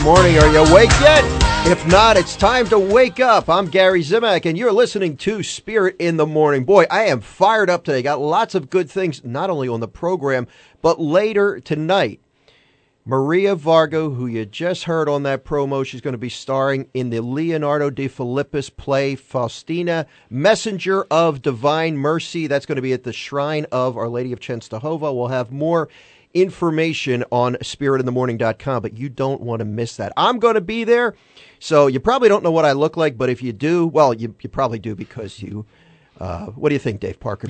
morning. Are you awake yet? If not, it's time to wake up. I'm Gary Zimak, and you're listening to Spirit in the Morning. Boy, I am fired up today. Got lots of good things, not only on the program, but later tonight. Maria Vargo, who you just heard on that promo, she's going to be starring in the Leonardo de Philippis play Faustina, Messenger of Divine Mercy. That's going to be at the Shrine of Our Lady of Czestochowa. We'll have more information on spiritinthemorning.com, but you don't want to miss that. I'm going to be there, so you probably don't know what I look like, but if you do, well, you probably do because you... what do you think, Dave Parker?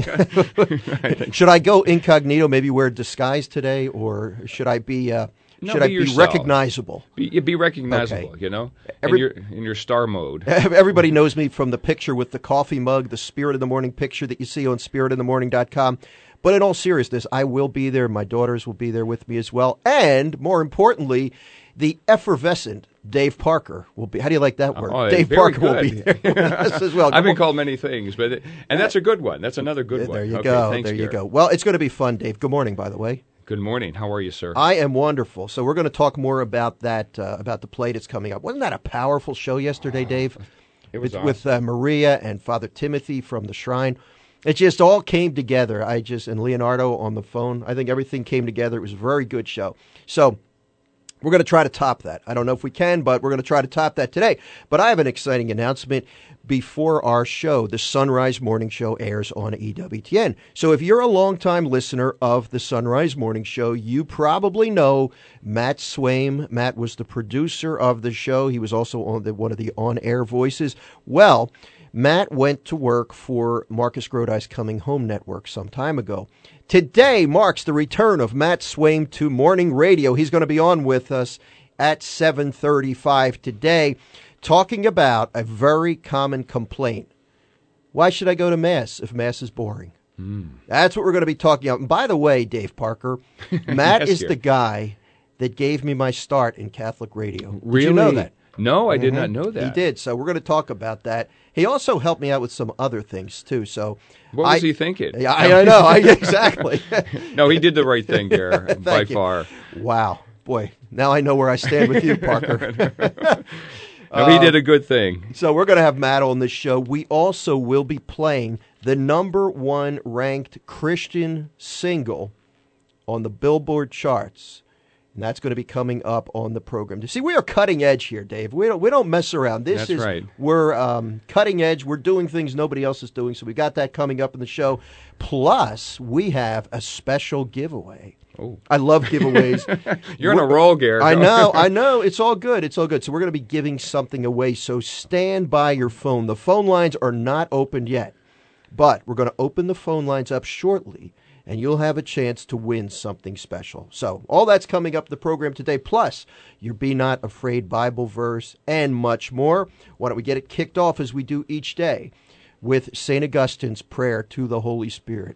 Should I go incognito, maybe wear a disguise today, or should I be recognizable? Be recognizable, okay. You know, in your star mode. Everybody knows me from the picture with the coffee mug, the Spirit in the Morning picture that you see on spiritinthemorning.com. But in all seriousness, I will be there. My daughters will be there with me as well. And more importantly, the effervescent Dave Parker will be. How do you like that word? Dave Parker will be there with us as well. I've been called many things, but that's a good one. That's another good one. There you go. Thanks, there you go. Well, it's going to be fun, Dave. Good morning, by the way. Good morning. How are you, sir? I am wonderful. So we're going to talk more about that, about the play that's coming up. Wasn't that a powerful show yesterday, Dave? It was awesome. With Maria and Father Timothy from the Shrine. It just all came together. And Leonardo on the phone. I think everything came together. It was a very good show. So we're going to try to top that. I don't know if we can, but we're going to try to top that today. But I have an exciting announcement before our show. The Sunrise Morning Show airs on EWTN. So if you're a longtime listener of the Sunrise Morning Show, you probably know Matt Swaim. Matt was the producer of the show. He was also one of the on-air voices. Well, Matt went to work for Marcus Grodi's Coming Home Network some time ago. Today marks the return of Matt Swaim to morning radio. He's going to be on with us at 7:35 today, talking about a very common complaint. Why should I go to Mass if Mass is boring? That's what we're going to be talking about. And by the way, Dave Parker, Matt is the guy that gave me my start in Catholic radio. Really? Did you know that? No, I did not know that. He did. So we're going to talk about that. He also helped me out with some other things, too. So what was he thinking? Yeah, I know. Exactly. No, he did the right thing there by far. Wow. Boy, now I know where I stand with you, Parker. No, he did a good thing. So we're going to have Matt on this show. We also will be playing the #1 ranked Christian single on the Billboard charts. And that's going to be coming up on the program. See, we are cutting edge here, Dave. We don't mess around. That's right. We're cutting edge. We're doing things nobody else is doing. So we got that coming up in the show. Plus, we have a special giveaway. Oh, I love giveaways. You're on a roll, Gary. I know. It's all good. It's all good. So we're going to be giving something away. So stand by your phone. The phone lines are not opened yet, but we're going to open the phone lines up shortly. And you'll have a chance to win something special. So all that's coming up in the program today, plus your Be Not Afraid Bible verse and much more. Why don't we get it kicked off as we do each day with St. Augustine's prayer to the Holy Spirit.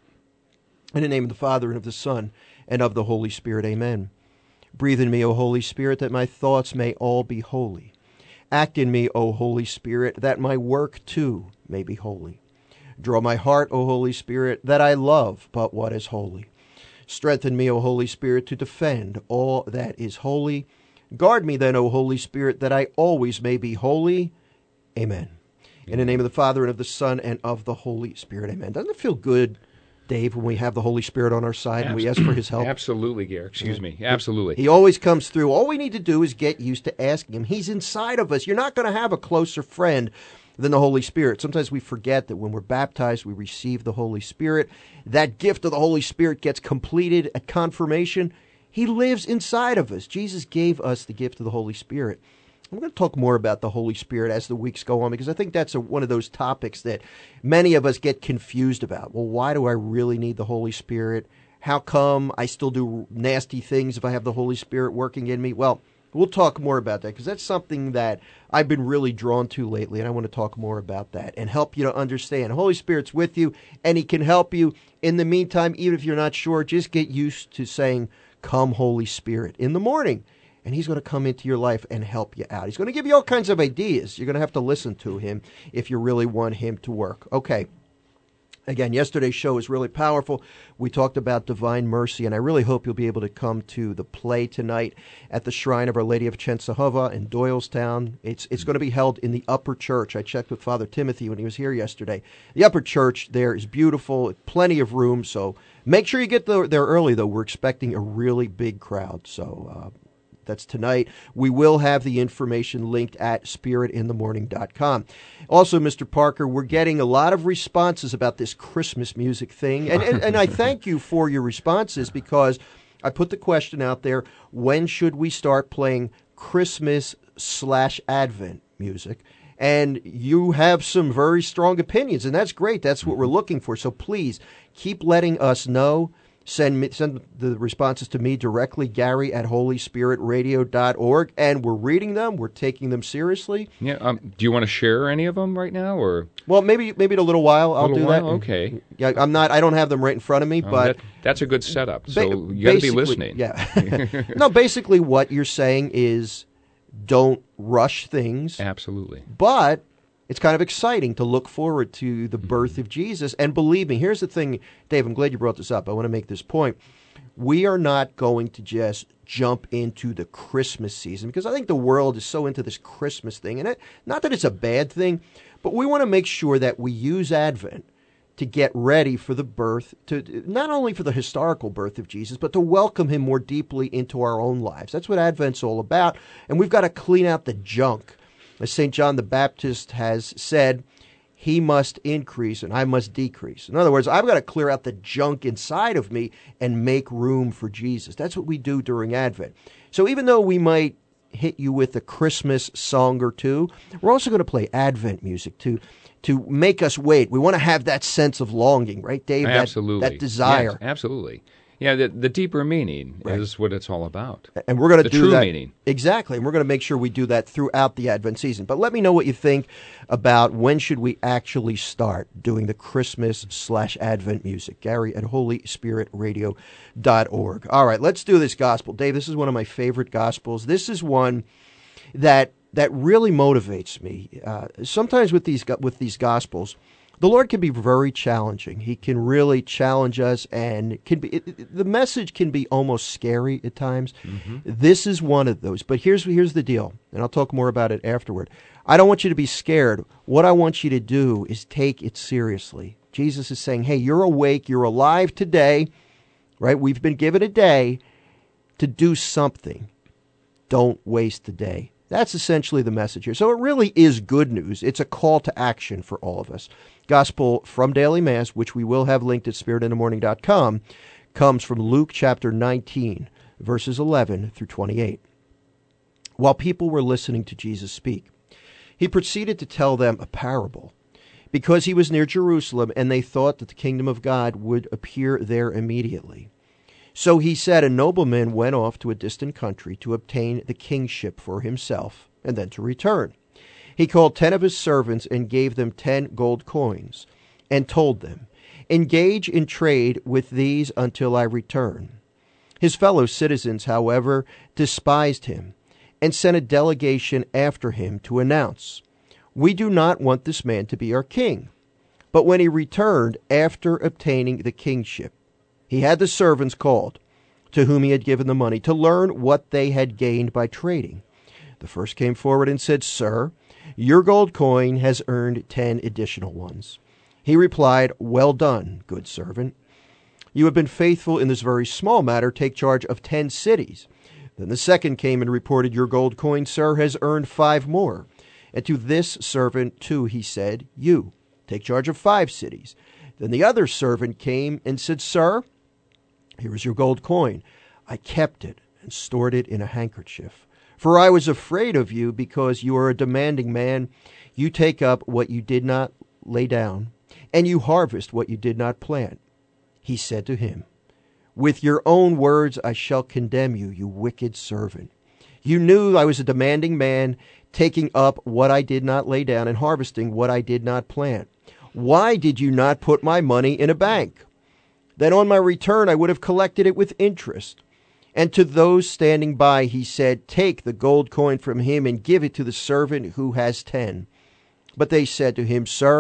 In the name of the Father, and of the Son, and of the Holy Spirit, amen. Breathe in me, O Holy Spirit, that my thoughts may all be holy. Act in me, O Holy Spirit, that my work too may be holy. Draw my heart, O Holy Spirit, that I love but what is holy. Strengthen me, O Holy Spirit, to defend all that is holy. Guard me then, O Holy Spirit, that I always may be holy. Amen. In the name of the Father, and of the Son, and of the Holy Spirit, amen. Doesn't it feel good, Dave, when we have the Holy Spirit on our side and we ask for his help? Absolutely, Gary. Excuse me. Absolutely. He always comes through. All we need to do is get used to asking him. He's inside of us. You're not going to have a closer friend than the Holy Spirit. Sometimes we forget that when we're baptized, we receive the Holy Spirit. That gift of the Holy Spirit gets completed at confirmation. He lives inside of us. Jesus gave us the gift of the Holy Spirit. I'm going to talk more about the Holy Spirit as the weeks go on, because I think that's one of those topics that many of us get confused about. Well, why do I really need the Holy Spirit? How come I still do nasty things if I have the Holy Spirit working in me? Well, we'll talk more about that, because that's something that I've been really drawn to lately, and I want to talk more about that and help you to understand. The Holy Spirit's with you, and he can help you. In the meantime, even if you're not sure, just get used to saying, "Come, Holy Spirit," in the morning, and he's going to come into your life and help you out. He's going to give you all kinds of ideas. You're going to have to listen to him if you really want him to work. Okay, Again, yesterday's show was really powerful. We talked about divine mercy, and I really hope you'll be able to come to the play tonight at the Shrine of Our Lady of Chenstohova in Doylestown. It's going to be held in the Upper Church. I checked with Father Timothy when he was here yesterday. The Upper Church there is beautiful, plenty of room, so make sure you get there early, though. We're expecting a really big crowd, so that's tonight. We will have the information linked at spiritinthemorning.com. Also, Mr. Parker, we're getting a lot of responses about this Christmas music thing. And I thank you for your responses, because I put the question out there, when should we start playing Christmas/Advent music? And you have some very strong opinions, and that's great. That's what we're looking for. So please keep letting us know. Send the responses to me directly, Gary at holyspiritradio.org, and we're reading them. We're taking them seriously. Yeah. Do you want to share any of them right now, or? Well, maybe in a little while I'll do that. Okay. Yeah, I don't have them right in front of me, but that's a good setup. So you got to be listening. Yeah. No, basically what you're saying is, don't rush things. Absolutely. But it's kind of exciting to look forward to the birth of Jesus. And believe me, here's the thing, Dave, I'm glad you brought this up. I want to make this point. We are not going to just jump into the Christmas season, because I think the world is so into this Christmas thing. And not that it's a bad thing, but we want to make sure that we use Advent to get ready for the birth, to not only for the historical birth of Jesus, but to welcome him more deeply into our own lives. That's what Advent's all about. And we've got to clean out the junk. As St. John the Baptist has said, he must increase and I must decrease. In other words, I've got to clear out the junk inside of me and make room for Jesus. That's what we do during Advent. So even though we might hit you with a Christmas song or two, we're also going to play Advent music to make us wait. We want to have that sense of longing, right, Dave? Absolutely. That desire. Yes, absolutely. Yeah, the deeper meaning is what it's all about. And we're going to do that. The true meaning. Exactly. And we're going to make sure we do that throughout the Advent season. But let me know what you think about when should we actually start doing the Christmas/Advent music. Gary at holyspiritradio.org. All right, let's do this gospel. Dave, this is one of my favorite gospels. This is one that really motivates me. Sometimes with these gospels, the Lord can be very challenging. He can really challenge us, and the message can be almost scary at times. Mm-hmm. This is one of those. But here's the deal, and I'll talk more about it afterward. I don't want you to be scared. What I want you to do is take it seriously. Jesus is saying, hey, you're awake, you're alive today, right? We've been given a day to do something. Don't waste the day. That's essentially the message here. So it really is good news. It's a call to action for all of us. Gospel from Daily Mass, which we will have linked at spiritinthemorning.com, comes from Luke chapter 19, verses 11 through 28. While people were listening to Jesus speak, he proceeded to tell them a parable, because he was near Jerusalem, and they thought that the kingdom of God would appear there immediately. So he said, a nobleman went off to a distant country to obtain the kingship for himself, and then to return. He called 10 of his servants and gave them 10 gold coins, and told them, engage in trade with these until I return. His fellow citizens, however, despised him, and sent a delegation after him to announce, we do not want this man to be our king. But when he returned after obtaining the kingship, he had the servants called, to whom he had given the money, to learn what they had gained by trading. The first came forward and said, Sir, your gold coin has earned 10 additional ones. He replied, Well done, good servant. You have been faithful in this very small matter. Take charge of 10 cities. Then the second came and reported, Your gold coin, sir, has earned 5 more. And to this servant, too, he said, You, take charge of 5 cities. Then the other servant came and said, Sir, here is your gold coin. I kept it and stored it in a handkerchief. For I was afraid of you, because you are a demanding man. You take up what you did not lay down, and you harvest what you did not plant. He said to him, With your own words I shall condemn you, you wicked servant. You knew I was a demanding man, taking up what I did not lay down and harvesting what I did not plant. Why did you not put my money in a bank? Then on my return I would have collected it with interest. And to those standing by he said, Take the gold coin from him and give it to the servant who has 10. But they said to him, Sir,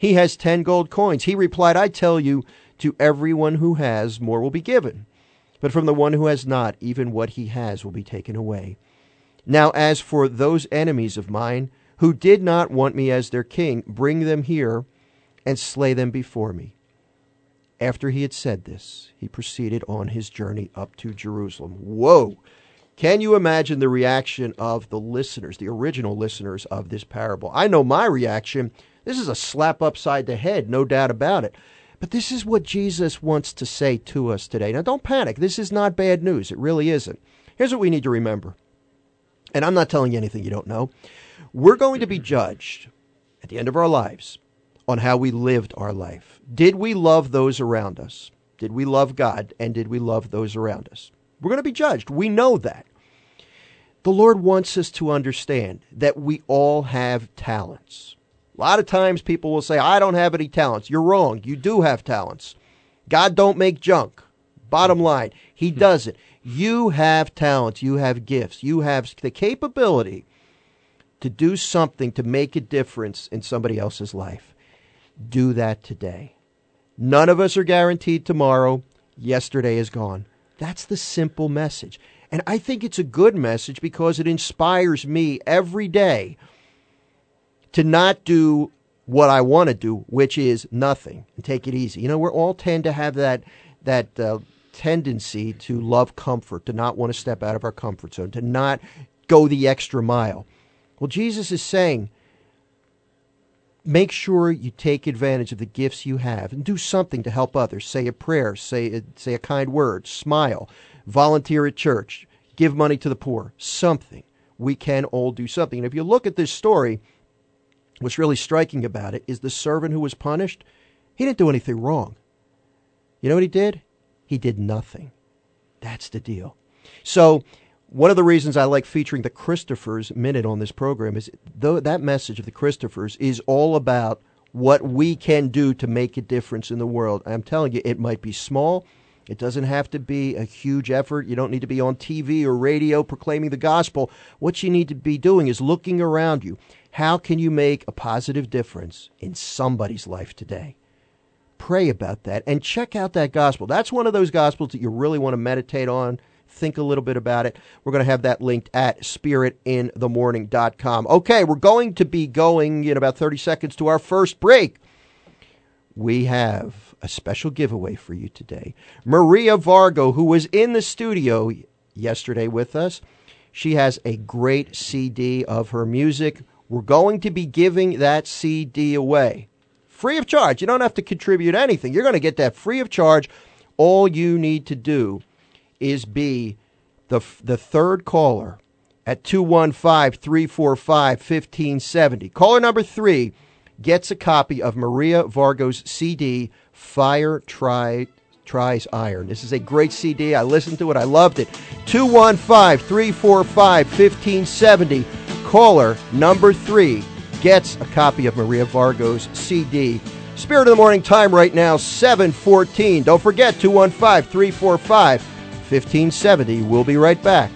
He has 10 gold coins. He replied, I tell you, to everyone who has, more will be given. But from the one who has not, even what he has will be taken away. Now as for those enemies of mine who did not want me as their king, bring them here and slay them before me. After he had said this, he proceeded on his journey up to Jerusalem. Whoa! Can you imagine the reaction of the listeners, the original listeners of this parable? I know my reaction. This is a slap upside the head, no doubt about it. But this is what Jesus wants to say to us today. Now, don't panic. This is not bad news. It really isn't. Here's what we need to remember. And I'm not telling you anything you don't know. We're going to be judged at the end of our lives on how we lived our life. Did we love those around us? Did we love God? And did we love those around us? We're going to be judged. We know that. The Lord wants us to understand that we all have talents. A lot of times people will say, I don't have any talents. You're wrong. You do have talents. God don't make junk. Bottom line, he doesn't. You have talents. You have gifts. You have the capability to do something to make a difference in somebody else's life. Do that today. None of us are guaranteed tomorrow. Yesterday is gone. That's the simple message. And I think it's a good message because it inspires me every day to not do what I want to do, which is nothing, and take it easy. You know, we all tend to have that tendency to love comfort, to not want to step out of our comfort zone, to not go the extra mile. Well, Jesus is saying, make sure you take advantage of the gifts you have and do something to help others. Say a prayer, say a kind word, smile, volunteer at church, give money to the poor, something. We can all do something. And if you look at this story, what's really striking about it is the servant who was punished, he didn't do anything wrong. You know what he did? He did nothing. That's the deal. So one of the reasons I like featuring the Christophers Minute on this program is that message of the Christophers is all about what we can do to make a difference in the world. I'm telling you, it might be small. It doesn't have to be a huge effort. You don't need to be on TV or radio proclaiming the gospel. What you need to be doing is looking around you. How can you make a positive difference in somebody's life today? Pray about that and check out that gospel. That's one of those gospels that you really want to meditate on. Think a little bit about it. We're going to have that linked at spiritinthemorning.com. Okay, we're going to be going in about 30 seconds to our first break. We have a special giveaway for you today. Maria Vargo, who was in the studio yesterday with us, she has a great CD of her music. We're going to be giving that CD away free of charge. You don't have to contribute anything. You're going to get that free of charge. All you need to do is be the third caller at 215-345-1570. Caller number 3 gets a copy of Maria Vargo's CD, Fire Tries Iron. This is a great CD. I listened to it. I loved it. 215-345-1570. Caller number 3 gets a copy of Maria Vargo's CD. Spirit of the Morning time right now, 7:14. Don't forget, 215-345-1570. We'll be right back.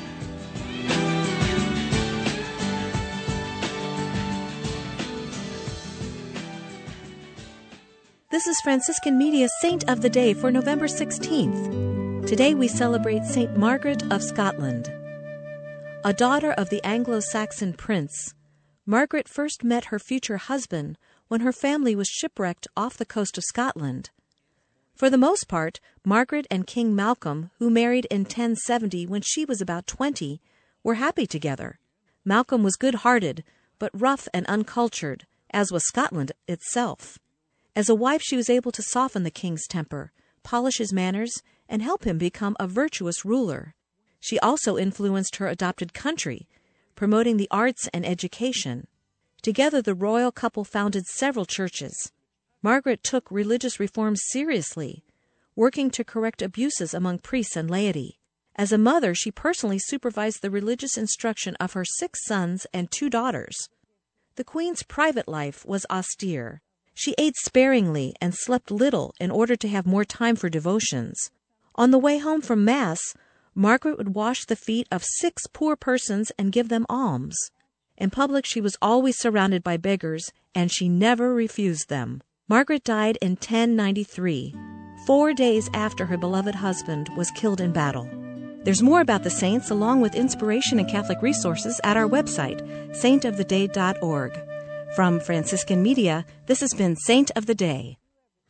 This is Franciscan Media's Saint of the Day for November 16th. Today we celebrate Saint Margaret of Scotland. A daughter of the Anglo-Saxon prince, Margaret first met her future husband when her family was shipwrecked off the coast of Scotland. For the most part, Margaret and King Malcolm, who married in 1070 when she was about 20, were happy together. Malcolm was good-hearted, but rough and uncultured, as was Scotland itself. As a wife, she was able to soften the king's temper, polish his manners, and help him become a virtuous ruler. She also influenced her adopted country, promoting the arts and education. Together, the royal couple founded several churches. Margaret took religious reforms seriously, working to correct abuses among priests and laity. As a mother, she personally supervised the religious instruction of her 6 sons and 2 daughters. The Queen's private life was austere. She ate sparingly and slept little in order to have more time for devotions. On the way home from Mass, Margaret would wash the feet of 6 poor persons and give them alms. In public, she was always surrounded by beggars, and she never refused them. Margaret died in 1093, 4 days after her beloved husband was killed in battle. There's more about the saints, along with inspiration and Catholic resources, at our website, saintoftheday.org. From Franciscan Media, this has been Saint of the Day.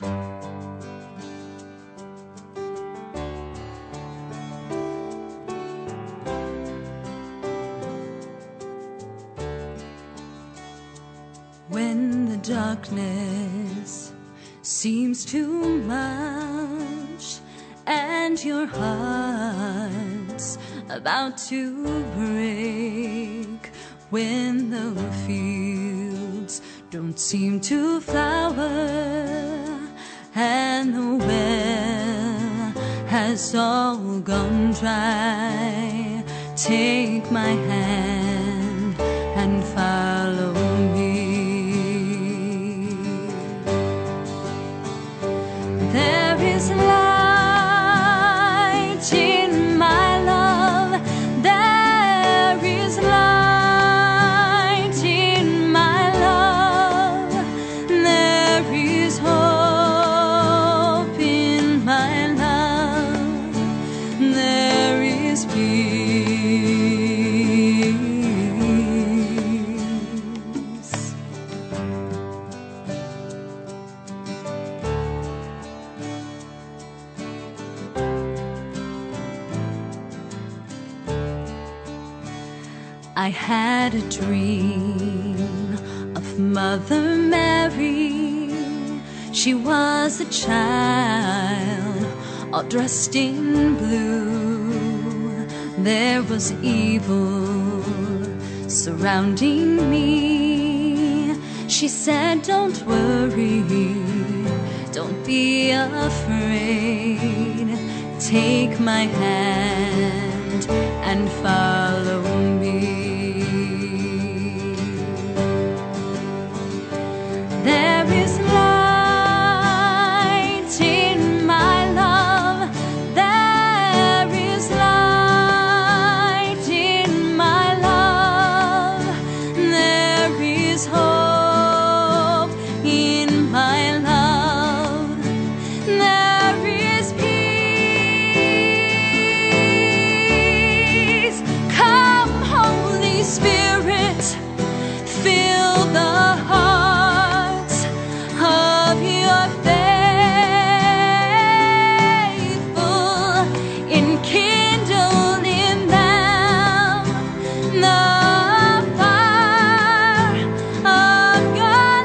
When the darkness seems too much and your heart's about to break, when the fields don't seem to flower and the well has all gone dry, take my hand and follow me. There is light in my love. There is light in my love. There is hope in my love. There is peace. I had a dream of Mother Mary. She was a child, all dressed in blue. There was evil surrounding me. She said, don't worry, don't be afraid. Take my hand and follow me. There is light in my love. There is light in my love. There is hope in my love. There is peace. Come, Holy Spirit, fill the heart of your faithful, enkindle in them the fire of your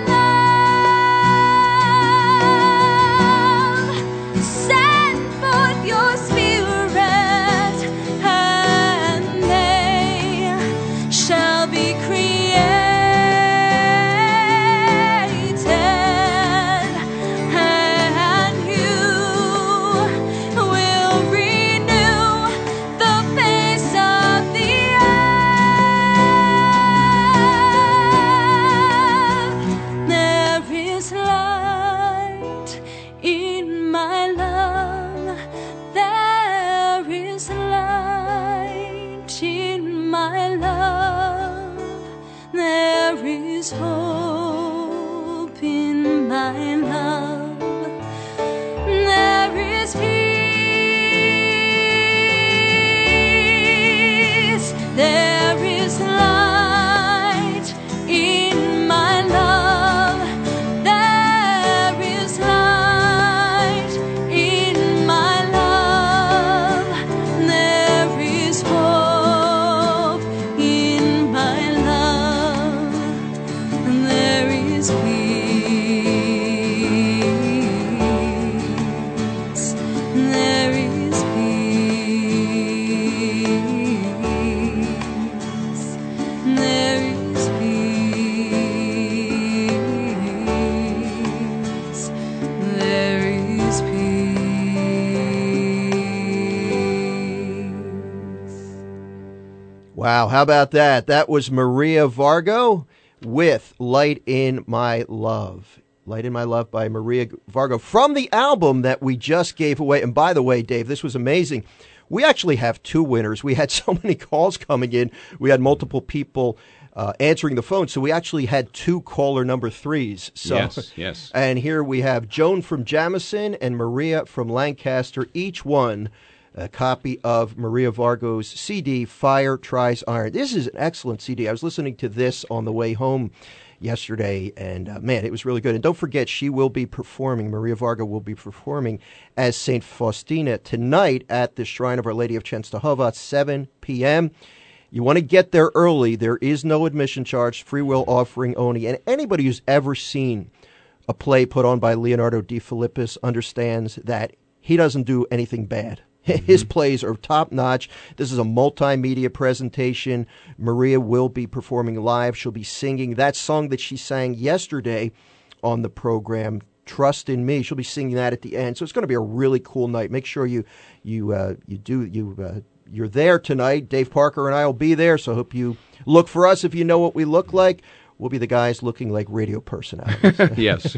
love. Send forth your Spirit, and they shall be created. Hope in my love. There is peace. There is light in my love. There is light in my love. There is hope in my love. There is peace. There is peace. There is peace. There is peace. Wow, how about that? That was Maria Vargo with Light in My Love. Light in My Love by Maria Vargo from the album that we just gave away. And by the way, Dave, this was amazing. We actually have two winners. We had so many calls coming in. We had multiple people answering the phone. So we actually had 2 caller number 3s. So, yes. And here we have Joan from Jamison and Maria from Lancaster, each one a copy of Maria Vargo's CD, Fire Tries Iron. This is an excellent CD. I was listening to this on the way home yesterday, and man, it was really good. And don't forget, she will be performing, Maria Vargo will be performing as St. Faustina tonight at the Shrine of Our Lady of Częstochowa at 7 p.m. You want to get there early. There is no admission charge, free will offering only. And anybody who's ever seen a play put on by Leonardo de Philippis understands that he doesn't do anything bad. His plays are top-notch. This is a multimedia presentation. Maria will be performing live. She'll be singing that song that she sang yesterday on the program, Trust in Me. She'll be singing that at the end. So it's going to be a really cool night. Make sure you're there tonight. Dave Parker and I will be there, so I hope you look for us if you know what we look like. We'll be the guys looking like radio personalities. Yes.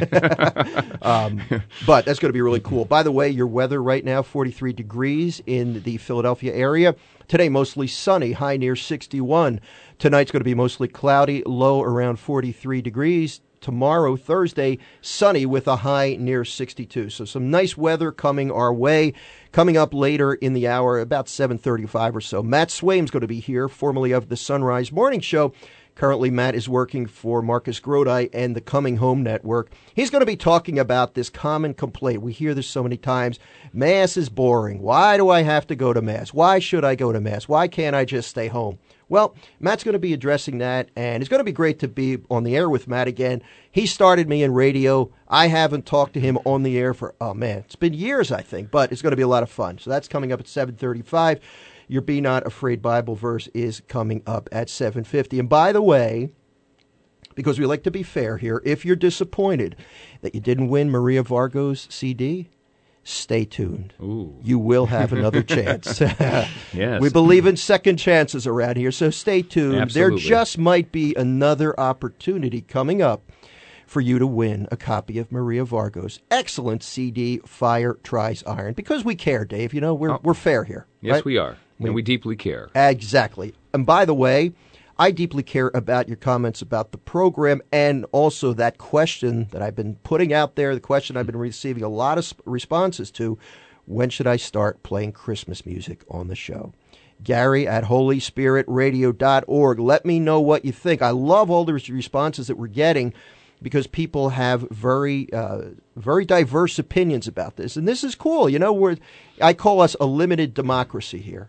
But that's going to be really cool. By the way, your weather right now, 43 degrees in the Philadelphia area. Today, mostly sunny, high near 61. Tonight's going to be mostly cloudy, low around 43 degrees. Tomorrow, Thursday, sunny with a high near 62. So some nice weather coming our way. Coming up later in the hour, about 7:35 or so, Matt Swaim's going to be here, formerly of the Sunrise Morning Show. Currently, Matt is working for Marcus Grodi and the Coming Home Network. He's going to be talking about this common complaint. We hear this so many times. Mass is boring. Why do I have to go to Mass? Why should I go to Mass? Why can't I just stay home? Well, Matt's going to be addressing that, and it's going to be great to be on the air with Matt again. He started me in radio. I haven't talked to him on the air for, it's been years, I think, but it's going to be a lot of fun. So that's coming up at 7:35. Your Be Not Afraid Bible verse is coming up at 7:50. And by the way, because we like to be fair here, if you're disappointed that you didn't win Maria Vargo's CD, stay tuned. Ooh. You will have another chance. Yes. We believe in second chances around here, so stay tuned. Absolutely. There just might be another opportunity coming up for you to win a copy of Maria Vargo's excellent CD, Fire Tries Iron. Because we care, Dave. You know, we're fair here. Yes, right? we are. And we deeply care. Exactly. And by the way, I deeply care about your comments about the program and also that question that I've been putting out there, the question I've been receiving a lot of responses to. When should I start playing Christmas music on the show? Gary at holyspiritradio.org. Let me know what you think. I love all the responses that we're getting because people have very diverse opinions about this. And this is cool. You know, I call us a limited democracy here.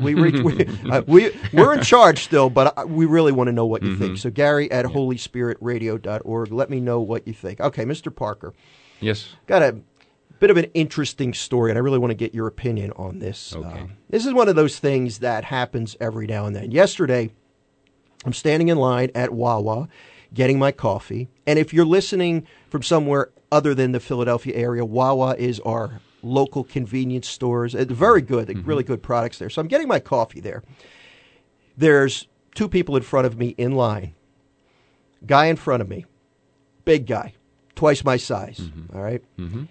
We're in charge still, but we really want to know what you think. So Gary at holyspiritradio.org. Let me know what you think. Okay, Mr. Parker. Yes. Got a bit of an interesting story, and I really want to get your opinion on this. Okay. This is one of those things that happens every now and then. Yesterday, I'm standing in line at Wawa getting my coffee, and if you're listening from somewhere other than the Philadelphia area, Wawa is our local convenience stores. Very good, really good products there. So I'm getting my coffee there. There's 2 people in front of me in line. Guy in front of me, big guy, twice my size, all right? And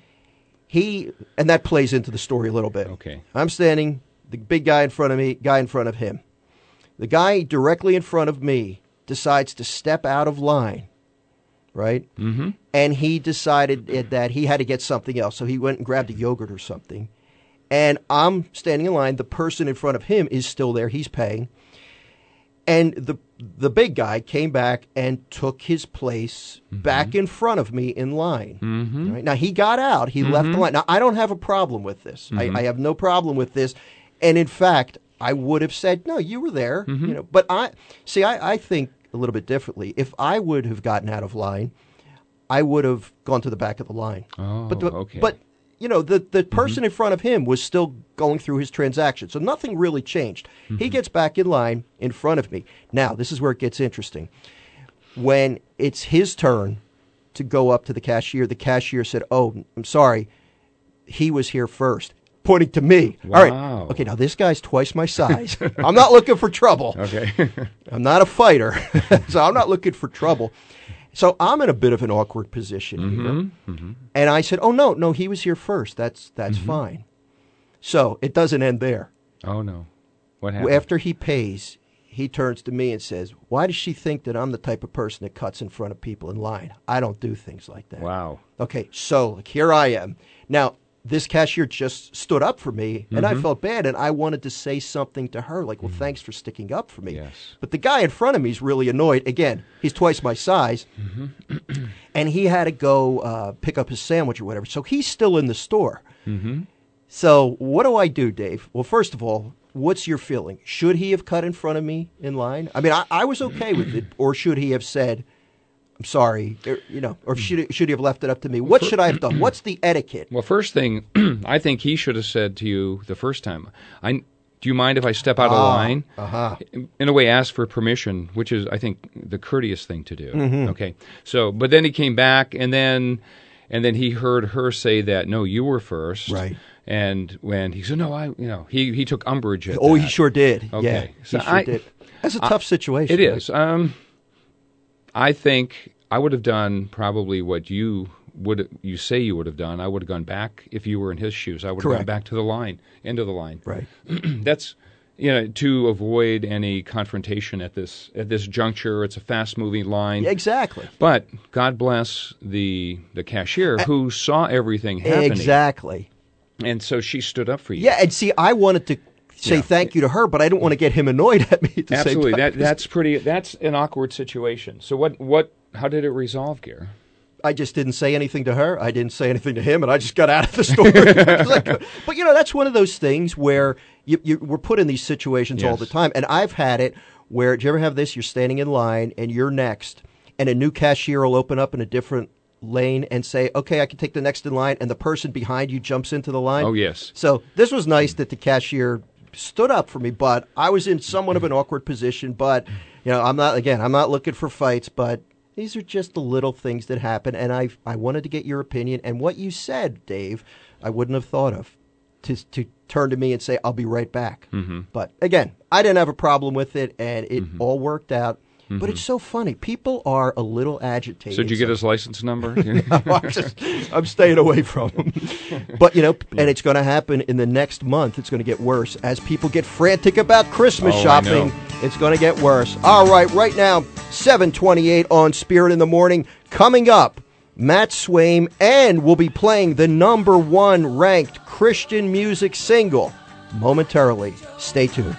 that plays into the story a little bit. Okay. I'm standing, the big guy in front of me, guy in front of him. The guy directly in front of me decides to step out of line, right? And he decided that he had to get something else. So he went and grabbed a yogurt or something. And I'm standing in line. The person in front of him is still there. He's paying. And the big guy came back and took his place back in front of me in line. Right? Now, he got out. He left the line. Now, I don't have a problem with this. I have no problem with this. And in fact, I would have said, no, you were there. You know, but I think a little bit differently. If I would have gotten out of line, I would have gone to the back of the line. Oh, okay. But you know, the person in front of him was still going through his transaction, so nothing really changed. He gets back in line in front of me. Now, this is where it gets interesting. When it's his turn to go up to the cashier said, "Oh, I'm sorry, he was here first," pointing to me. Wow. All right. Okay, now this guy's twice my size. I'm not looking for trouble. Okay. I'm not a fighter, so I'm not looking for trouble. So I'm in a bit of an awkward position here. And I said, "Oh, no, he was here first. That's fine." So it doesn't end there. Oh, no. What happened? After he pays, he turns to me and says, "Why does she think that I'm the type of person that cuts in front of people in line? I don't do things like that." Wow. Okay, so here I am. Now, this cashier just stood up for me, and I felt bad, and I wanted to say something to her, like, well, thanks for sticking up for me. Yes. But the guy in front of me is really annoyed. Again, he's twice my size, and he had to go pick up his sandwich or whatever. So he's still in the store. So what do I do, Dave? Well, first of all, what's your feeling? Should he have cut in front of me in line? I mean, I was okay with it, or should he have said, "I'm sorry," or should he have left it up to me? What should I have done? What's the etiquette? Well, first thing, I think he should have said to you the first time, "Do you mind if I step out of line?" In a way, ask for permission, which is, I think, the courteous thing to do. Okay. So, but then he came back, and then he heard her say that, "No, you were first." Right. And when he said, "No, he took umbrage at Oh, that. he sure did. Okay. Yeah, So he sure did. That's a tough situation. It right? is. I think I would have done probably what you say you would have done. I would have gone back if you were in his shoes. I would have gone back to the line, end of the line. Right. That's to avoid any confrontation at this juncture. It's a fast moving line. Exactly. But God bless the cashier who saw everything happening. Exactly. And so she stood up for you. Yeah, and see, I wanted to say thank you to her, but I didn't want to get him annoyed at me at the Absolutely. same time. That's an awkward situation. So how did it resolve, Gare? I just didn't say anything to her. I didn't say anything to him, and I just got out of the store. But that's one of those things where we're put in these situations all the time. And I've had it where, do you ever have this? You're standing in line, and you're next, and a new cashier will open up in a different lane and say, "Okay, I can take the next in line," and the person behind you jumps into the line. Oh, yes. So this was nice that the cashier stood up for me, but I was in somewhat of an awkward position. But I'm not looking for fights, but these are just the little things that happen, and I wanted to get your opinion. And what you said, Dave, I wouldn't have thought of, to turn to me and say, "I'll be right back." But again, I didn't have a problem with it, and it all worked out. But it's so funny. People are a little agitated. So did you get his license number? No, I'm staying away from him. But, and it's going to happen in the next month. It's going to get worse. As people get frantic about Christmas shopping, it's going to get worse. All right now, 7:28 on Spirit in the Morning. Coming up, Matt Swaim, and we'll be playing the number 1 ranked Christian music single momentarily. Stay tuned.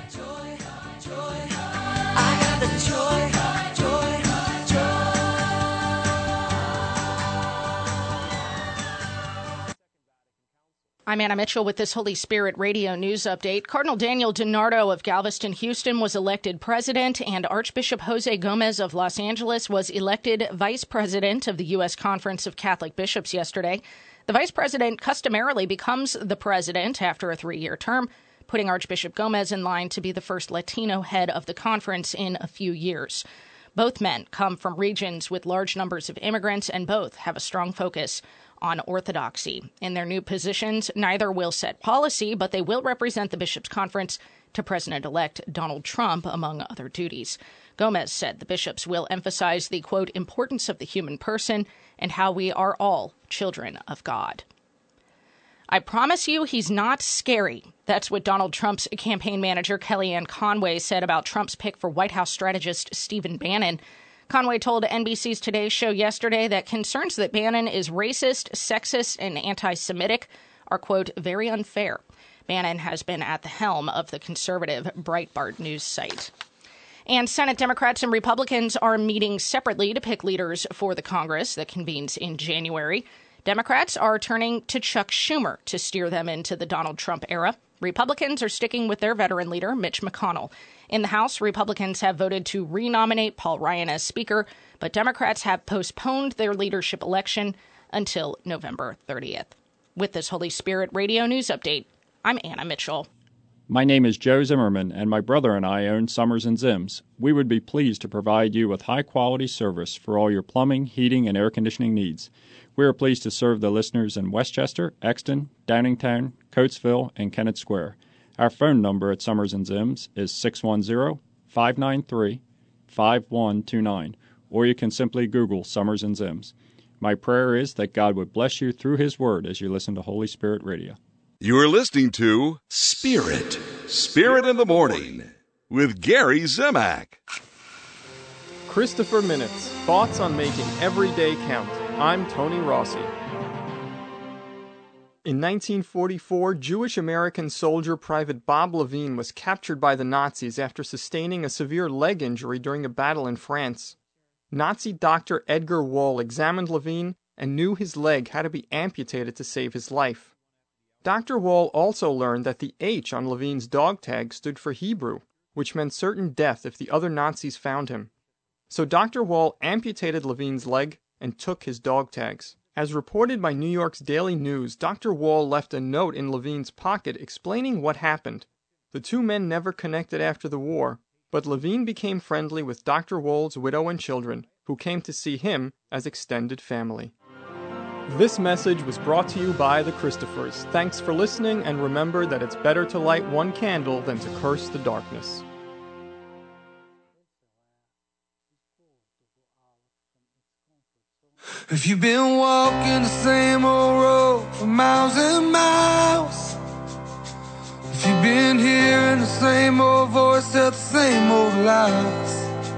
I'm Anna Mitchell with this Holy Spirit Radio News Update. Cardinal Daniel DiNardo of Galveston, Houston was elected president, and Archbishop Jose Gomez of Los Angeles was elected vice president of the U.S. Conference of Catholic Bishops yesterday. The vice president customarily becomes the president after a 3-year term, putting Archbishop Gomez in line to be the first Latino head of the conference in a few years. Both men come from regions with large numbers of immigrants, and both have a strong focus on orthodoxy. In their new positions, neither will set policy, but they will represent the Bishops' Conference to President-elect Donald Trump, among other duties. Gomez said the bishops will emphasize the, quote, importance of the human person and how we are all children of God. I promise you he's not scary. That's what Donald Trump's campaign manager Kellyanne Conway said about Trump's pick for White House strategist Stephen Bannon. Conway told NBC's Today Show yesterday that concerns that Bannon is racist, sexist, and anti-Semitic are, quote, very unfair. Bannon has been at the helm of the conservative Breitbart news site. And Senate Democrats and Republicans are meeting separately to pick leaders for the Congress that convenes in January. Democrats are turning to Chuck Schumer to steer them into the Donald Trump era. Republicans are sticking with their veteran leader, Mitch McConnell. In the House, Republicans have voted to renominate Paul Ryan as Speaker, but Democrats have postponed their leadership election until November 30th. With this Holy Spirit Radio News Update, I'm Anna Mitchell. My name is Joe Zimmerman, and my brother and I own Summers & Zims. We would be pleased to provide you with high-quality service for all your plumbing, heating, and air conditioning needs. We are pleased to serve the listeners in Westchester, Exton, Downingtown, Coatesville, and Kennett Square. Our phone number at Summers & Zims is 610-593-5129, or you can simply Google Summers & Zims. My prayer is that God would bless you through His Word as you listen to Holy Spirit Radio. You are listening to Spirit in the Morning, with Gary Zimak. Christopher Minutes, thoughts on making every day count. I'm Tony Rossi. In 1944, Jewish-American soldier Private Bob Levine was captured by the Nazis after sustaining a severe leg injury during a battle in France. Nazi doctor Edgar Wall examined Levine and knew his leg had to be amputated to save his life. Dr. Wall also learned that the H on Levine's dog tag stood for Hebrew, which meant certain death if the other Nazis found him. So Dr. Wall amputated Levine's leg and took his dog tags. As reported by New York's Daily News, Dr. Wall left a note in Levine's pocket explaining what happened. The two men never connected after the war, but Levine became friendly with Dr. Wall's widow and children, who came to see him as extended family. This message was brought to you by the Christophers. Thanks for listening, and remember that it's better to light one candle than to curse the darkness. If you've been walking the same old road for miles and miles, if you've been hearing the same old voice tell the same old lies,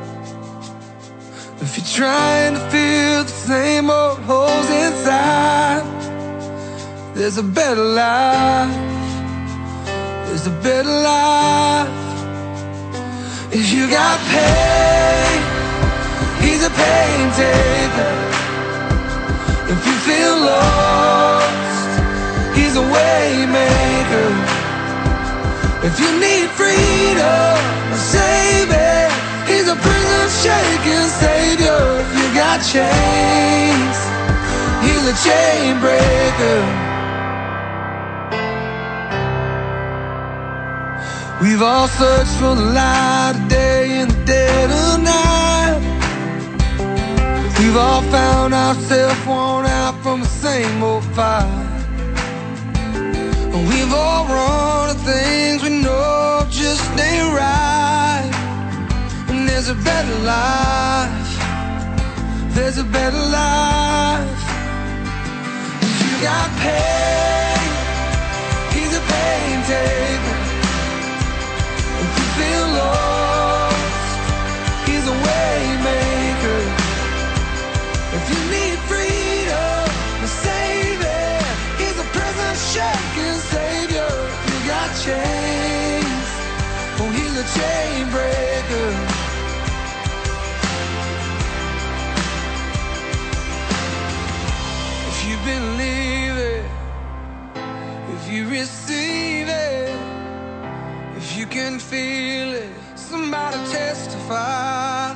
if you're trying to fill the same old holes inside, there's a better life, there's a better life. If you got pain, he's a pain taker. If you feel lost, he's a way maker. If you need freedom, a savior, he's a prison shaking savior. If you got chains, he's a chain breaker. We've all searched for the light of day in the dead of night. We've all found ourselves worn out from the same old fight. And we've all run to things we know just ain't right. And there's a better life, there's a better life. If you got pain, he's a pain taker. If you feel lost, he's a way maker. If you need freedom, a savior, he's a prison shaking savior. If you got chains, oh, he's a chain breaker. If you believe it, if you receive it, if you can feel it, somebody testify.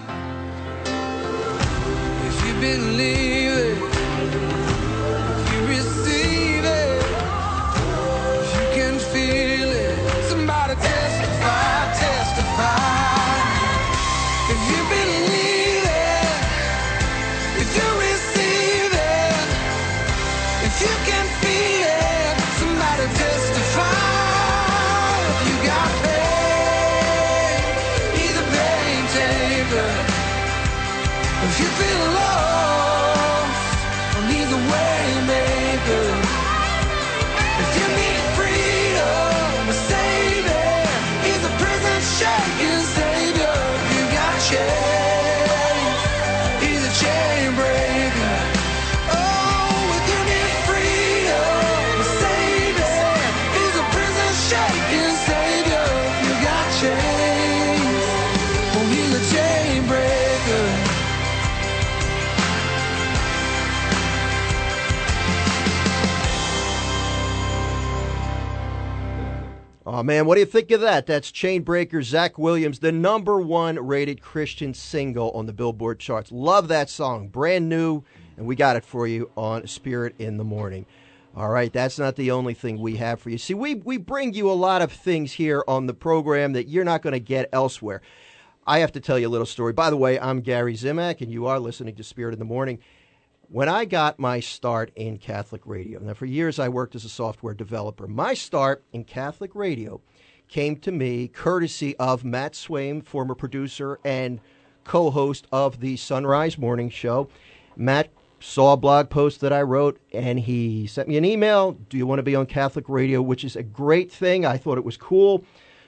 Believe it, if you receive it, if you can feel it, somebody testify, testify. If you believe it, if you receive it, if you can feel it, somebody testify. If you got pain, he's a pain taker. If you feel lost, he's a way maker. If you need freedom, a savior, he's a prison shaking savior. If you got chains, he's a chain breaker. Oh, if you need freedom, a savior, he's a prison shaking savior. If you got chains, oh, he's a chain breaker. Oh, man, what do you think of that? That's Chainbreaker, Zach Williams, the #1 rated Christian single on the Billboard charts. Love that song. Brand new, and we got it for you on Spirit in the Morning. All right, that's not the only thing we have for you. See, we bring you a lot of things here on the program that you're not going to get elsewhere. I have to tell you a little story. By the way, I'm Gary Zimak, and you are listening to Spirit in the Morning. When I got my start in Catholic radio, now for years I worked as a software developer. My start in Catholic radio came to me courtesy of Matt Swaim, former producer and co-host of the Sunrise Morning Show. Matt saw a blog post that I wrote, and he sent me an email. Do you want to be on Catholic radio? Which is a great thing. I thought it was cool.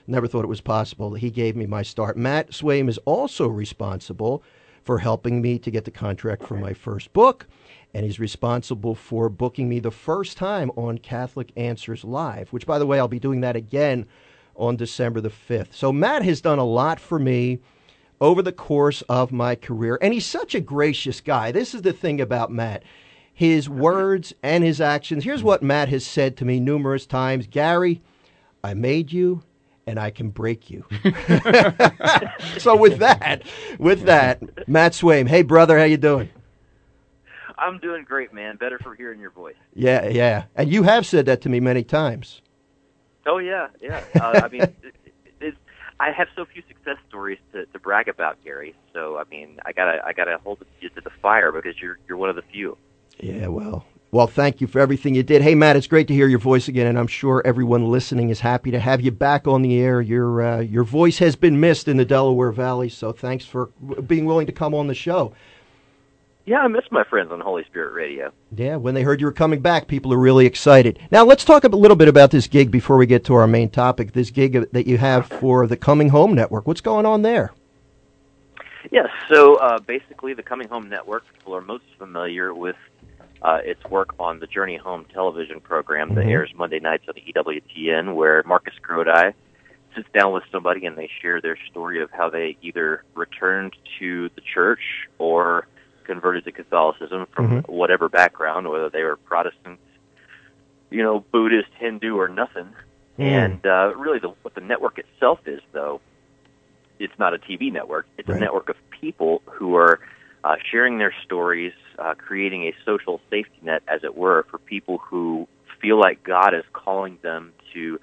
Never thought it was possible. He gave me my start. Matt Swaim is also responsible for helping me to get the contract for my first book, and he's responsible for booking me the first time on Catholic Answers Live, which, by the way, I'll be doing that again on December the 5th. So Matt has done a lot for me over the course of my career, and he's such a gracious guy. This is the thing about Matt. His words and his actions. Here's what Matt has said to me numerous times. Gary, I made you, and I can break you. So with that, Matt Swaim. Hey, brother, how you doing? I'm doing great, man. Better for hearing your voice. Yeah. And you have said that to me many times. Oh, yeah. I mean, I have so few success stories to brag about, Gary. So, I mean, I gotta hold you to the fire because you're one of the few. Yeah, well, thank you for everything you did. Hey, Matt, it's great to hear your voice again, and I'm sure everyone listening is happy to have you back on the air. Your voice has been missed in the Delaware Valley, so thanks for being willing to come on the show. Yeah, I miss my friends on Holy Spirit Radio. Yeah, when they heard you were coming back, people are really excited. Now, let's talk a little bit about this gig before we get to our main topic, this gig that you have for the Coming Home Network. What's going on there? Yes, so basically the Coming Home Network, people are most familiar with its work on the Journey Home television program that airs Monday nights on the EWTN, where Marcus Grodi sits down with somebody and they share their story of how they either returned to the church or converted to Catholicism from whatever background, whether they were Protestant, Buddhist, Hindu, or nothing. And really what the network itself is, though, it's not a TV network. It's a network of people who are sharing their stories, creating a social safety net, as it were, for people who feel like God is calling them to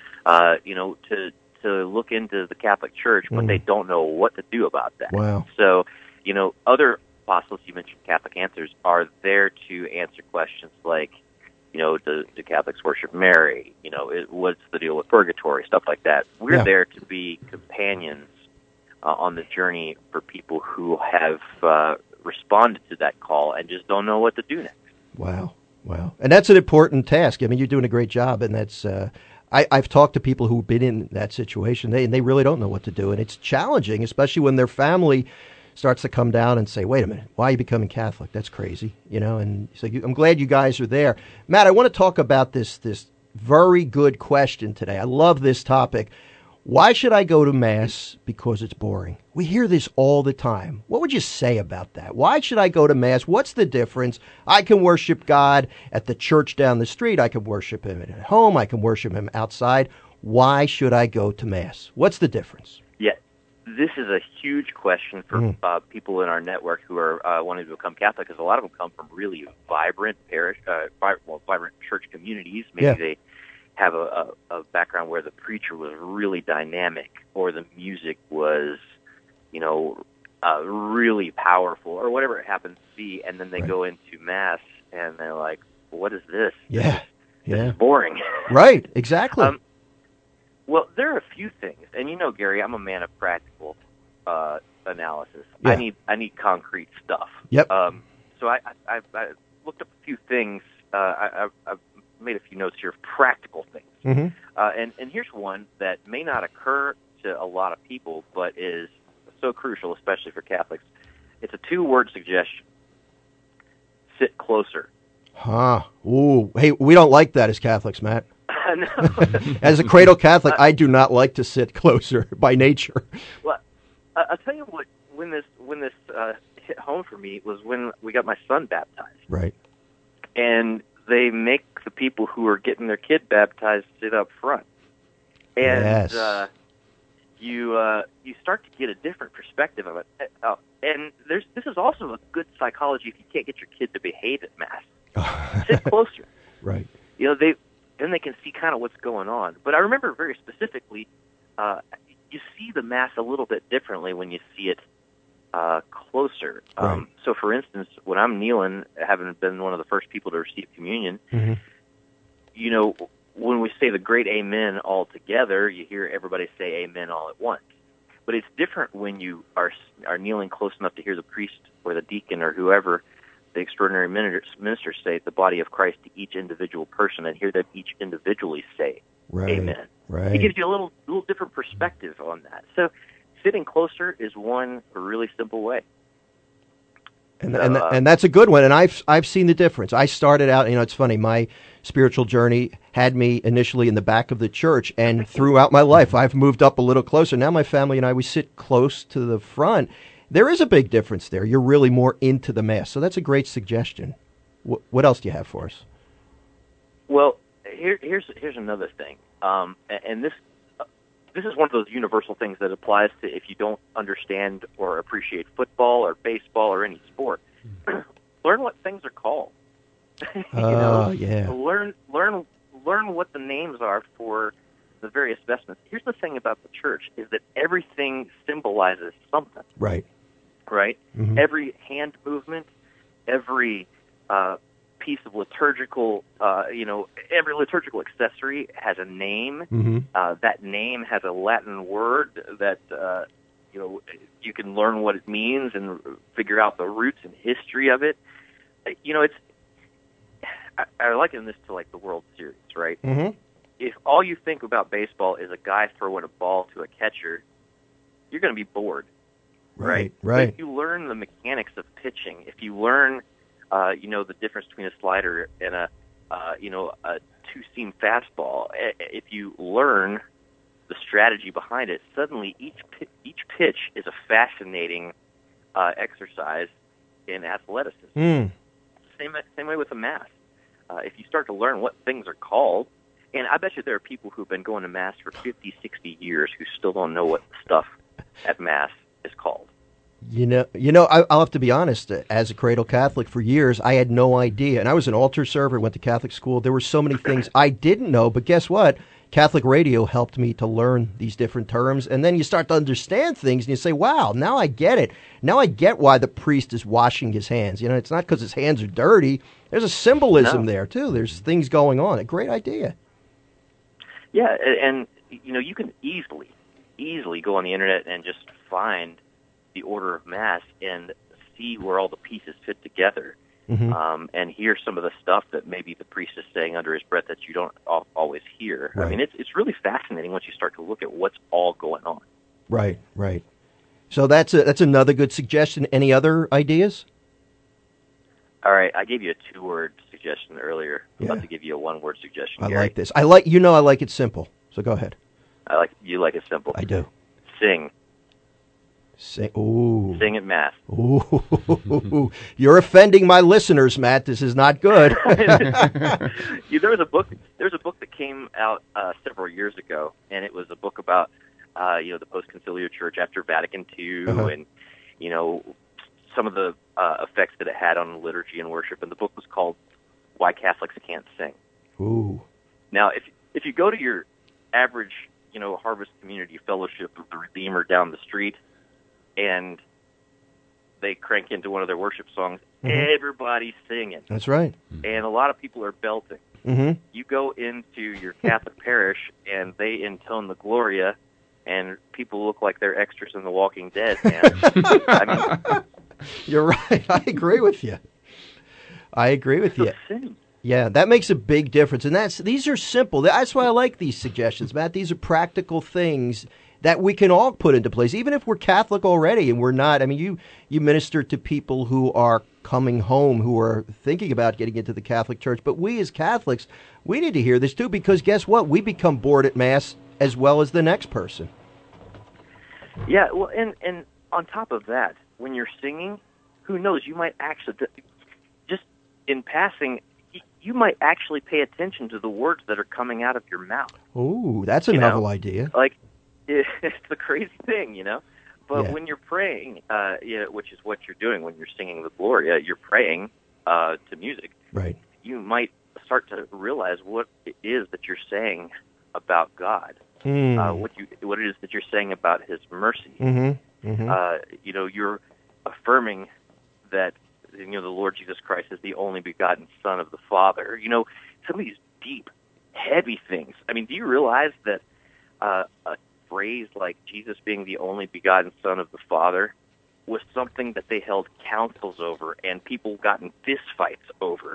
look into the Catholic Church, but they don't know what to do about that. Wow. So, other apostles, you mentioned Catholic Answers, are there to answer questions like, do Catholics worship Mary? What's the deal with purgatory? Stuff like that. We're there to be companions on the journey for people who have responded to that call and just don't know what to do next. Wow. And that's an important task. I mean, you're doing a great job, and that's I've talked to people who've been in that situation, and they really don't know what to do, and it's challenging, especially when their family starts to come down and say, wait a minute, why are you becoming Catholic? That's crazy, and so I'm glad you guys are there. Matt, I want to talk about this very good question today. I love this topic. Why should I go to Mass? Because it's boring. We hear this all the time. What would you say about that? Why should I go to Mass? What's the difference? I can worship God at the church down the street. I can worship Him at home. I can worship Him outside. Why should I go to Mass? What's the difference? Yeah, this is a huge question for people in our network who are wanting to become Catholic, because a lot of them come from really vibrant vibrant church communities. Maybe they have a background where the preacher was really dynamic, or the music was, really powerful, or whatever it happens to be, and then they go into Mass and they're like, what is this? This is boring. Right, exactly. Well, there are a few things, and Gary, I'm a man of practical analysis. I need concrete stuff. Yep. So I looked up a few things. I've made a few notes here of practical things. And here's one that may not occur to a lot of people, but is so crucial, especially for Catholics. It's a 2-word suggestion. Sit closer. Ooh. Hey, we don't like that as Catholics, Matt. No. As a cradle Catholic, I do not like to sit closer by nature. Well, I'll tell you what, when this hit home for me was when we got my son baptized. Right. And they make the people who are getting their kid baptized sit up front. And you start to get a different perspective of it. And this is also a good psychology if you can't get your kid to behave at Mass. Sit closer. Right. Then they can see kind of what's going on. But I remember very specifically, you see the Mass a little bit differently when you see it closer. Right. So, for instance, when I'm kneeling, having been one of the first people to receive communion, when we say the great Amen all together, you hear everybody say Amen all at once. But it's different when you are kneeling close enough to hear the priest or the deacon or whoever, the extraordinary ministers, say the body of Christ to each individual person, and hear them each individually say Amen. Right. It gives you a little different perspective on that. So sitting closer is one really simple way. And that's a good one. And I've seen the difference. I started out, it's funny, my spiritual journey had me initially in the back of the church, and throughout my life I've moved up a little closer. Now my family and I, we sit close to the front. There is a big difference there. You're really more into the Mass. So that's a great suggestion. What else do you have for us? Well, here's another thing. And this is one of those universal things that applies to if you don't understand or appreciate football or baseball or any sport. Learn what things are called. Yeah. Learn what the names are for the various vestments. Here's the thing about the church is that everything symbolizes something. Right. Right? Mm-hmm. Every hand movement, every piece of liturgical, every liturgical accessory has a name. Mm-hmm. That name has a Latin word that, you can learn what it means and figure out the roots and history of it. I liken this to like the World Series, right? Mm-hmm. If all you think about baseball is a guy throwing a ball to a catcher, you're going to be bored, right? Right. But if you learn the mechanics of pitching, if you learn, the difference between a slider and a two-seam fastball, if you learn the strategy behind it, suddenly each pitch is a fascinating exercise in athleticism. Mm. Same way with the Mass. If you start to learn what things are called, and I bet you there are people who've been going to Mass for 50, 60 years who still don't know what stuff at Mass is called. I'll have to be honest. As a cradle Catholic for years, I had no idea. And I was an altar server, went to Catholic school. There were so many things I didn't know. But guess what? Catholic radio helped me to learn these different terms. And then you start to understand things, and you say, wow, now I get it. Now I get why the priest is washing his hands. It's not because his hands are dirty. There's a symbolism there, too. There's things going on. A great idea. Yeah, and, you can easily go on the Internet and just find the order of Mass and see where all the pieces fit together, and hear some of the stuff that maybe the priest is saying under his breath that you don't always hear. Right. I mean, it's really fascinating once you start to look at what's all going on. Right. So that's another good suggestion. Any other ideas? All right, I gave you a 2-word suggestion earlier. I'm about to give you a 1-word suggestion. I Gary. like this. I like it simple. So go ahead. You like it simple. I do. Sing. Ooh. Sing at Mass. Ooh. You're offending my listeners, Matt. This is not good. There's a book that came out several years ago, and it was a book about the post-conciliar church after Vatican II, and some of the effects that it had on liturgy and worship. And the book was called "Why Catholics Can't Sing." Ooh. Now, if you go to your average Harvest Community Fellowship of the Redeemer down the street, and they crank into one of their worship songs, everybody's singing. That's right. And a lot of people are belting. Mm-hmm. You go into your Catholic parish, and they intone the Gloria, and people look like they're extras in The Walking Dead, man. I mean, you're right. I agree with you. Sing. Yeah, that makes a big difference. And these are simple. That's why I like these suggestions, Matt. These are practical things that we can all put into place, even if we're Catholic already and we're not. I mean, you minister to people who are coming home, who are thinking about getting into the Catholic Church. But we as Catholics, we need to hear this too, because guess what? We become bored at Mass as well as the next person. Yeah, well, and on top of that, when you're singing, who knows, you might actually, just in passing, you might actually pay attention to the words that are coming out of your mouth. Ooh, that's a novel idea. Like, it's a crazy thing, But when you're praying, which is what you're doing when you're singing the Gloria, you're praying to music. Right. You might start to realize what it is that you're saying about God, what it is that you're saying about His mercy. Mm-hmm. Mm-hmm. You're affirming that the Lord Jesus Christ is the only begotten Son of the Father. Some of these deep, heavy things. I mean, do you realize that a phrase like Jesus being the only begotten Son of the Father was something that they held councils over and people got in fist fights over?